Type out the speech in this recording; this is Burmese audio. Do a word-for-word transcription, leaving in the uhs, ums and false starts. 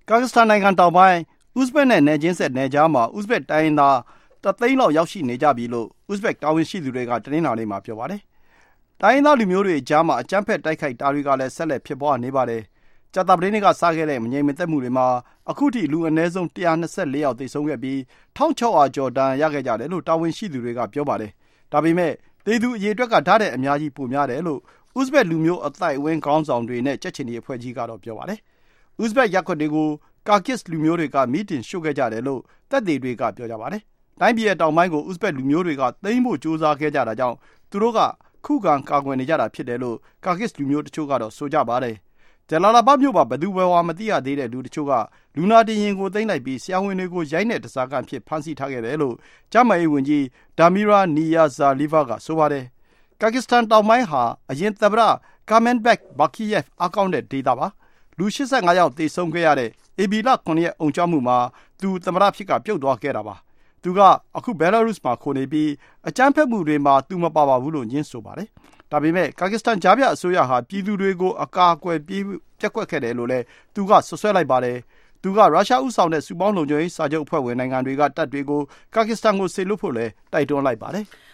ကာဂစ္စတန်နိုင်ငံတောင်ပိုင်းဥဇဘက်နဲ့နယ်ချင်းဆက်နယ်ကြားမှာဥဇဘက်တိုင်းရင်းသားတသိန်းလောက်ရောက်ရှိနေကြပြီလို့ဥဇဘက်တာဝန်ရှိသူတွေကတနင်္လာနေ့မှာပြောပါတယ်။တိုင်းရင်းသားလူမျိုးတွေကြားမှာအကြမ်းဖက်တိုက်ခိုက်တာတွေကလည်းဆက်လက်ဖြစ်ပွားနေပါတယ်။ကြာသပတေးနေ့ကစခဲ့တဲ့မငြိမ်မသက်မှုတွေမှာအခုထိလူအနည်းဆုံးတစ်ရာနှစ်ဆယ့်လေးယောက်သေဆုံးခဲ့ပြီးတစ်ထောင်ခြောက်ရာကျော်ဒဏ်ရာရခဲ့ကြတယ်လို့တာဝန်ရှိသူတွေကပြောပါတယ်။ဒါပေမဲ့သေသူအရေအတွက်ကဒါ့ထက်အများကြီးပိုများတယ်လို့ဥဇဘက်လူမျိုးအသိုက်အဝန်းခေါင်းဆောင်တွေနဲ့ကြက်ချင်ဒီအဖွဲ့ကြီးကတော့ပြောပါတယ်။ဥဇဘက်ရပ်ကွက်တွေကိုကာကစ်လူမျိုးတွေကမီးတင်ရှို့ခဲ့ကြတယ်လို့သက်သေတွေကပြောကြပါတယ်။တိုင်းပြည်ရဲ့တောင်ပိုင်းကိုဥဇဘက်လူမျိုးတွေကသိမ်းဖို့ကြိုးစားခဲ့ကြတာကြောင့်သူတို့ကခုခံကာကွယ်နေကြတာဖြစ်တယ်လို့ကာကစ်လူမျိုးတချို့ကတော့ဆိုကြပါတယ်။ဂျလာလာဘတ်မြို့မှာဘယ်သူဘယ်ဝါမသိရသေးတဲ့လူတချို့ကလူနာတင်ယာဉ်ကိုသိမ်းလိုက်ပြီးဆရာဝန်တွေကိုရိုက်နှက်ဓားစာခံအဖြစ်ဖမ်းဆီးထားခဲ့တယ်လို့ကျန်းမာရေးဝန်ကြီးဒါမီရာနီယာဇာလီဗာကဆိုပါတယ်။ကာကစ္စတန်တောင်ပိုင်းဟာအရင်သမ္မတကာမန်ဘက်ဘာကီယက်အားကောင်းတဲ့ဒေသပါ။လူရှစ်ဆယ့်ငါးယောက်သေဆုံးခဲ့ရတဲ့ဧပြီလခုနှစ်ရက်အုံကြွမှုမှာသူသမ္မတဖြစ်ကပြုတ်သွားခဲ့တာပါ။သူကအခုဘဲလာရုစ်မှာခိုနေပြီးအကြမ်းဖက်မှုတွေမှာသူမပါပါဘူးလို့ညင်းဆိုပါတယ်။ဒါပေမဲ့ကာကစ္စတန်ကြားပြအစိုးရဟာပြည်သူတွေကိုအကာအကွယ်ပေးပျက်ကွက်ခဲ့တယ်လို့လည်းသူကဆွဆွဲလိုက်ပါတယ်။သူကရုရှားဥဆောင်တဲ့စုပေါင်းလုံခြုံရေးစာချုပ်အဖွဲ့ဝင်နိုင်ငံတွေကတပ်တွေကိုကာကစ္စတန်ကိုစေလွှတ်ဖို့လည်းတိုက်တွန်းလိုက်ပါတယ်။